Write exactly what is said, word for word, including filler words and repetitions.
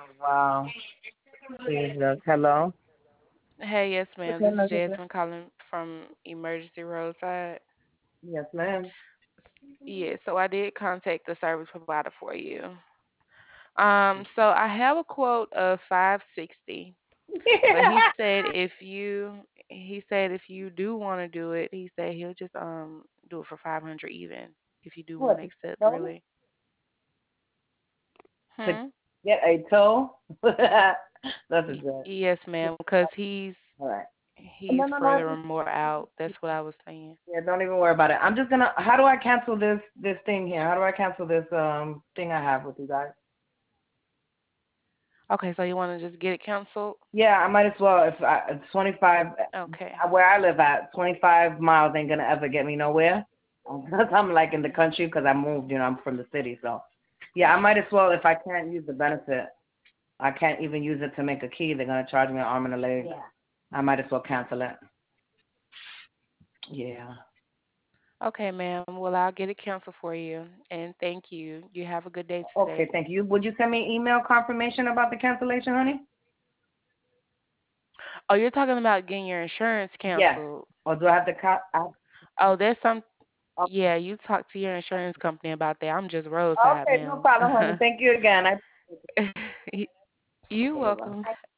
Wow. Jesus. Hello. Hey, yes, ma'am. Okay, This is Nugget. Jasmine calling from Emergency Roadside. Yes, ma'am. S- Yeah, so I did contact the service provider for you. Um, so I have a quote of five sixty, but he said if you he said if you do want to do it, he said he'll just um do it for five hundred even if you do want What? to accept No? really. To Hmm. get a toe? That's a Y- joke. yes, ma'am, because he's All right. No, he's no, no. further more out. That's what I was saying. Yeah, don't even worry about it. I'm just gonna. How do I cancel this this thing here? How do I cancel this um thing I have with you guys? Okay, so you want to just get it canceled? Yeah, I might as well. If I, it's twenty-five, Okay. uh, where I live at, twenty-five miles ain't gonna ever get me nowhere. Because I'm like in the country because I moved. You know, I'm from the city, so yeah, I might as well. If I can't use the benefit, I can't even use it to make a key. They're gonna charge me an arm and a leg. Yeah. I might as well cancel it. Yeah. Okay, ma'am. Well, I'll get it canceled for you. And thank you. You have a good day Okay, today. thank you. Would you send me email confirmation about the cancellation, honey? Oh, you're talking about getting your insurance Yes. canceled. Or do I have to cut? I, Oh, there's some. oh, Yeah, you talk to your insurance company about that. I'm just roadside, okay, no ma'am. problem, honey. Thank you again. I You're okay, bye. welcome.